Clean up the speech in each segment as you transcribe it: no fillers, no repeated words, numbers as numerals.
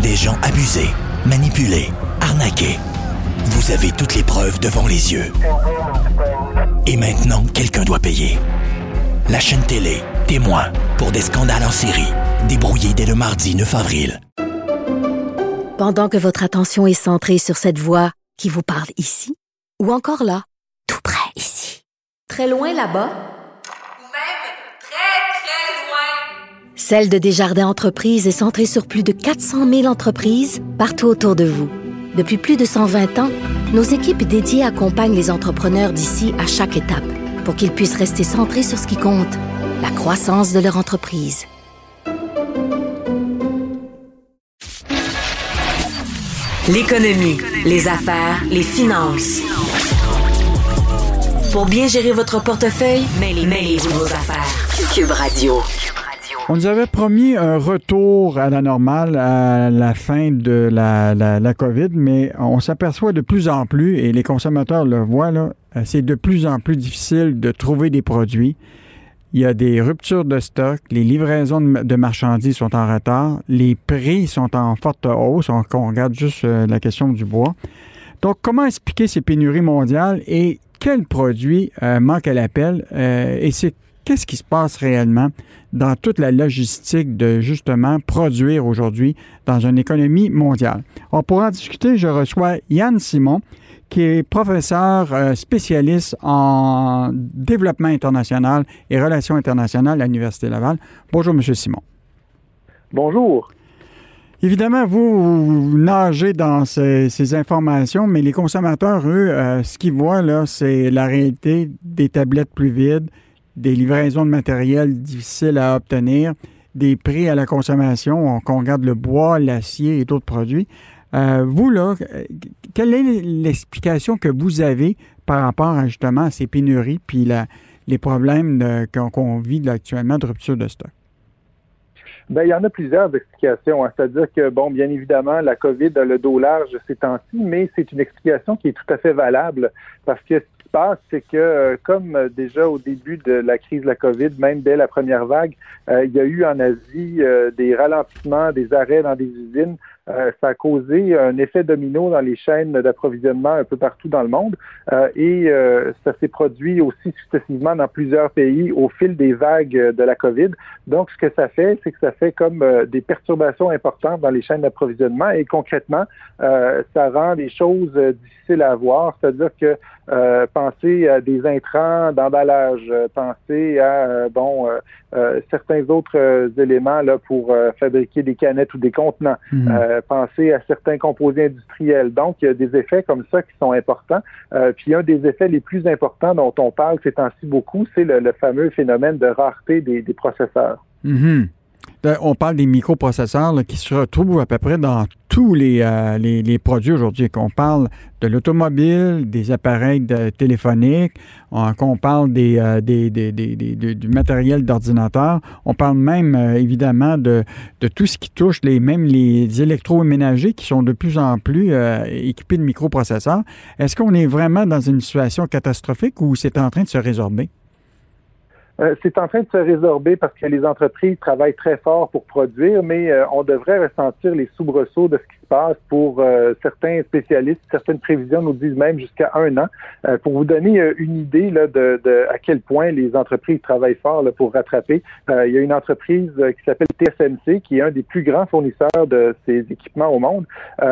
des gens abusés, manipulés, arnaqués. Vous avez toutes les preuves devant les yeux. Et maintenant, quelqu'un doit payer. La chaîne télé, Témoin, pour des scandales en série, débrouillés dès le mardi 9 avril. Pendant que votre attention est centrée sur cette voix qui vous parle ici, ou encore là, tout près ici, très loin là-bas, ou même très, très loin. Celle de Desjardins Entreprises est centrée sur plus de 400 000 entreprises partout autour de vous. Depuis plus de 120 ans, nos équipes dédiées accompagnent les entrepreneurs d'ici à chaque étape pour qu'ils puissent rester centrés sur ce qui compte, la croissance de leur entreprise. L'économie, les affaires, les finances. Pour bien gérer votre portefeuille, mêlez-vous vos affaires. Cube Radio. On nous avait promis un retour à la normale à la fin de la COVID, mais on s'aperçoit de plus en plus, et les consommateurs le voient, là, c'est de plus en plus difficile de trouver des produits. Il y a des ruptures de stock, les livraisons de marchandises sont en retard, les prix sont en forte hausse, on regarde juste la question du bois. Donc, comment expliquer ces pénuries mondiales et quels produits manquent à l'appel et qu'est-ce qui se passe réellement dans toute la logistique de, justement, produire aujourd'hui dans une économie mondiale? On pourra en discuter. Je reçois Yann Simon, qui est professeur spécialiste en développement international et relations internationales à l'Université Laval. Bonjour, M. Simon. Bonjour. Évidemment, vous nagez dans ces informations, mais les consommateurs, eux, ce qu'ils voient, là, c'est la réalité des tablettes plus vides, des livraisons de matériel difficiles à obtenir, des prix à la consommation, qu'on regarde le bois, l'acier et d'autres produits. Vous, là, quelle est l'explication que vous avez par rapport à, justement, à ces pénuries puis les problèmes qu'on vit là, actuellement de rupture de stock? Bien, il y en a plusieurs explications. Hein. C'est-à-dire que, bon, bien évidemment, la COVID a le dos large ces temps-ci, mais c'est une explication qui est tout à fait valable parce que ce qui se passe, c'est que, comme déjà au début de la crise de la COVID, même dès la première vague, il y a eu en Asie des ralentissements, des arrêts dans des usines. Ça a causé un effet domino dans les chaînes d'approvisionnement un peu partout dans le monde et ça s'est produit aussi successivement dans plusieurs pays au fil des vagues de la COVID. Donc, ce que ça fait, c'est que ça fait comme des perturbations importantes dans les chaînes d'approvisionnement et concrètement, ça rend les choses difficiles à avoir. C'est-à-dire que pensez à des intrants d'emballage, pensez à certains autres éléments là pour fabriquer des canettes ou des contenants. Penser à certains composés industriels. Donc, il y a des effets comme ça qui sont importants. Puis, un des effets les plus importants dont on parle ces temps-ci beaucoup, c'est le fameux phénomène de rareté des processeurs. Mm-hmm. On parle des microprocesseurs là, qui se retrouvent à peu près dans tous les produits aujourd'hui. Qu'on parle de l'automobile, des appareils téléphoniques, qu'on parle du matériel d'ordinateur. On parle même, évidemment, de tout ce qui touche même les électroménagers qui sont de plus en plus équipés de microprocesseurs. Est-ce qu'on est vraiment dans une situation catastrophique ou c'est en train de se résorber? C'est en train de se résorber parce que les entreprises travaillent très fort pour produire, mais on devrait ressentir les soubresauts de ce qui se passe pour certains spécialistes. Certaines prévisions nous disent même jusqu'à 1 an. Pour vous donner une idée là, de à quel point les entreprises travaillent fort là, pour rattraper, il y a une entreprise qui s'appelle TSMC, qui est un des plus grands fournisseurs de ces équipements au monde.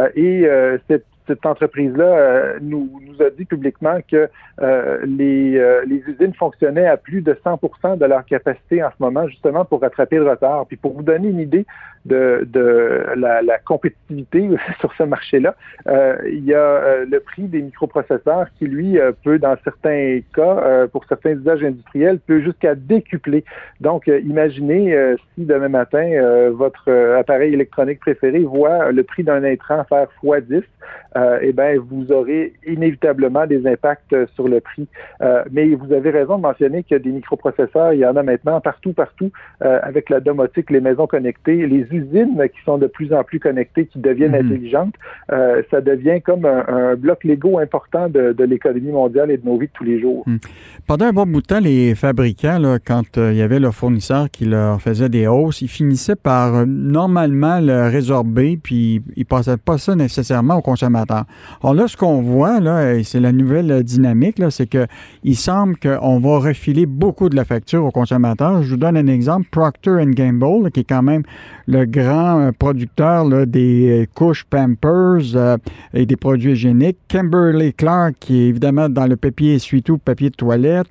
Cette entreprise-là nous a dit publiquement que les usines fonctionnaient à plus de 100% de leur capacité en ce moment, justement pour rattraper le retard. Puis pour vous donner une idée de la compétitivité sur ce marché-là, il y a le prix des microprocesseurs qui, lui, peut, dans certains cas, pour certains usages industriels, peut jusqu'à décupler. Donc, imaginez si demain matin, votre appareil électronique préféré voit le prix d'un intrant faire x10, eh bien, vous aurez inévitablement des impacts sur le prix. Mais vous avez raison de mentionner qu'il y a des microprocesseurs, il y en a maintenant partout, avec la domotique, les maisons connectées, les usines qui sont de plus en plus connectées, qui deviennent intelligentes, ça devient comme un bloc Lego important de l'économie mondiale et de nos vies de tous les jours. Pendant un bon bout de temps, les fabricants, là, quand il y avait leurs fournisseurs qui leur faisaient des hausses, ils finissaient par normalement le résorber, puis ils ne passaient pas ça nécessairement aux consommateurs. Alors là, ce qu'on voit, là, et c'est la nouvelle dynamique, là, c'est qu'il semble qu'on va refiler beaucoup de la facture aux consommateurs. Je vous donne un exemple. Procter & Gamble, là, qui est quand même le grand producteur là, des couches Pampers et des produits hygiéniques. Kimberly-Clark, qui est évidemment dans le papier essuie-tout, papier de toilette.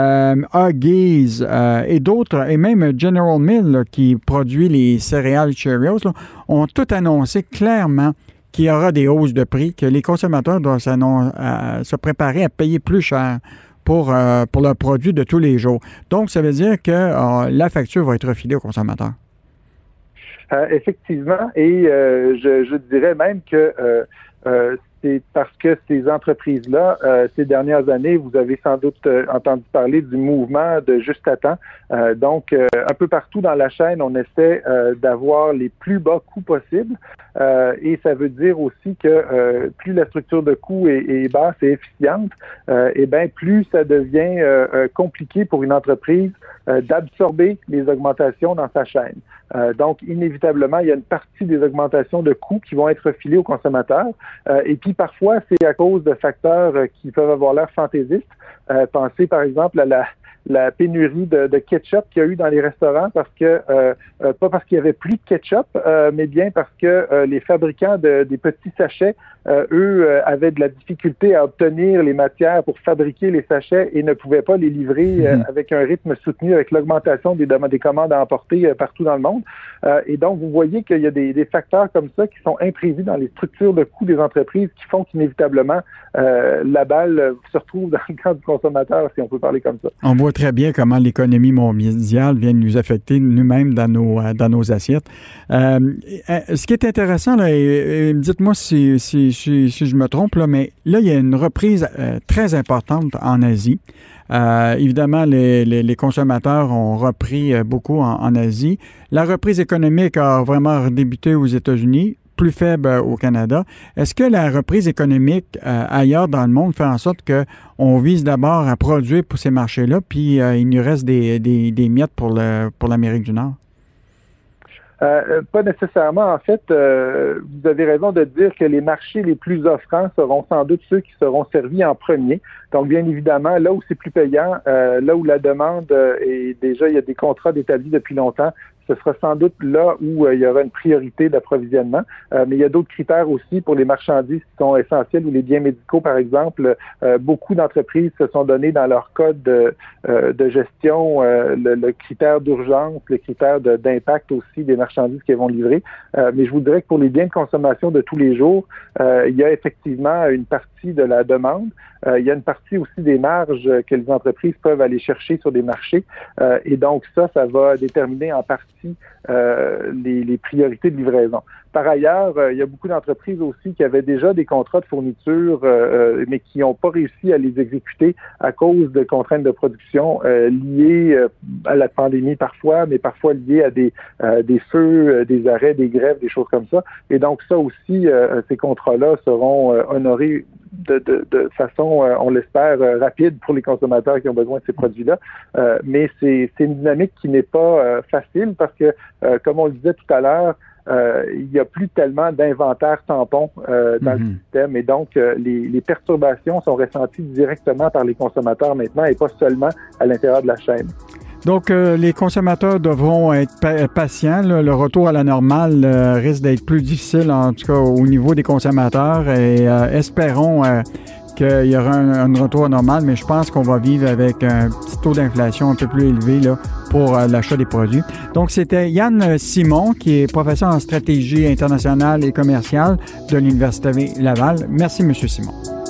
Huggies et d'autres, et même General Mills, là, qui produit les céréales Cheerios, là, ont tout annoncé clairement qu'il y aura des hausses de prix, que les consommateurs doivent se préparer à payer plus cher pour leurs produits de tous les jours. Donc, ça veut dire que la facture va être refilée aux consommateurs. Effectivement, et je dirais même que c'est parce que ces entreprises-là, ces dernières années, vous avez sans doute entendu parler du mouvement de juste à temps. Donc, un peu partout dans la chaîne, on essaie d'avoir les plus bas coûts possibles. Et ça veut dire aussi que plus la structure de coûts est basse et efficiente, et bien plus ça devient compliqué pour une entreprise d'absorber les augmentations dans sa chaîne. Donc, inévitablement, il y a une partie des augmentations de coûts qui vont être refilées aux consommateurs. Et puis, parfois, c'est à cause de facteurs qui peuvent avoir l'air fantaisistes. Pensez, par exemple, à la pénurie de ketchup qu'il y a eu dans les restaurants parce que, pas parce qu'il y avait plus de ketchup, mais bien parce que les fabricants des petits sachets, eux, avaient de la difficulté à obtenir les matières pour fabriquer les sachets et ne pouvaient pas les livrer avec un rythme soutenu avec l'augmentation des commandes à emporter partout dans le monde. Et donc, vous voyez qu'il y a des facteurs comme ça qui sont imprévus dans les structures de coûts des entreprises qui font qu'inévitablement, la balle se retrouve dans le camp du consommateur, si on peut parler comme ça. On voit très bien comment l'économie mondiale vient nous affecter nous-mêmes dans nos assiettes. Ce qui est intéressant, là, et dites-moi si je me trompe, là, mais là, il y a une reprise très importante en Asie. Évidemment, les consommateurs ont repris beaucoup en Asie. La reprise économique a vraiment débuté aux États-Unis, plus faible au Canada. Est-ce que la reprise économique ailleurs dans le monde fait en sorte qu'on vise d'abord à produire pour ces marchés-là, puis il nous reste des miettes pour l'Amérique du Nord? Pas nécessairement. En fait, vous avez raison de dire que les marchés les plus offrants seront sans doute ceux qui seront servis en premier. Donc, bien évidemment, là où c'est plus payant, là où la demande est déjà, il y a des contrats établis depuis longtemps, ce sera sans doute là où il y aura une priorité d'approvisionnement. Mais il y a d'autres critères aussi pour les marchandises qui sont essentielles ou les biens médicaux, par exemple. Beaucoup d'entreprises se sont données dans leur code de gestion le critère d'urgence, le critère d'impact aussi des marchandises qu'elles vont livrer. Mais je vous dirais que pour les biens de consommation de tous les jours, il y a effectivement une partie de la demande. Il y a une partie aussi des marges que les entreprises peuvent aller chercher sur des marchés. Et donc ça va déterminer en partie les priorités de livraison. Par ailleurs, il y a beaucoup d'entreprises aussi qui avaient déjà des contrats de fourniture, mais qui n'ont pas réussi à les exécuter à cause de contraintes de production liées à la pandémie parfois, mais parfois liées à des feux, des arrêts, des grèves, des choses comme ça. Et donc ça aussi, ces contrats-là seront honorés de façon, on l'espère, rapide pour les consommateurs qui ont besoin de ces produits-là. Mais c'est une dynamique qui n'est pas facile parce que, comme on le disait tout à l'heure, il n'y a plus tellement d'inventaire tampon dans le système et donc les perturbations sont ressenties directement par les consommateurs maintenant et pas seulement à l'intérieur de la chaîne. Donc, les consommateurs devront être patients. Là. Le retour à la normale risque d'être plus difficile, en tout cas au niveau des consommateurs. Et espérons qu'il y aura un retour normal, mais je pense qu'on va vivre avec un petit taux d'inflation un peu plus élevé là, pour l'achat des produits. Donc, c'était Yann Simon, qui est professeur en stratégie internationale et commerciale de l'Université Laval. Merci, M. Simon.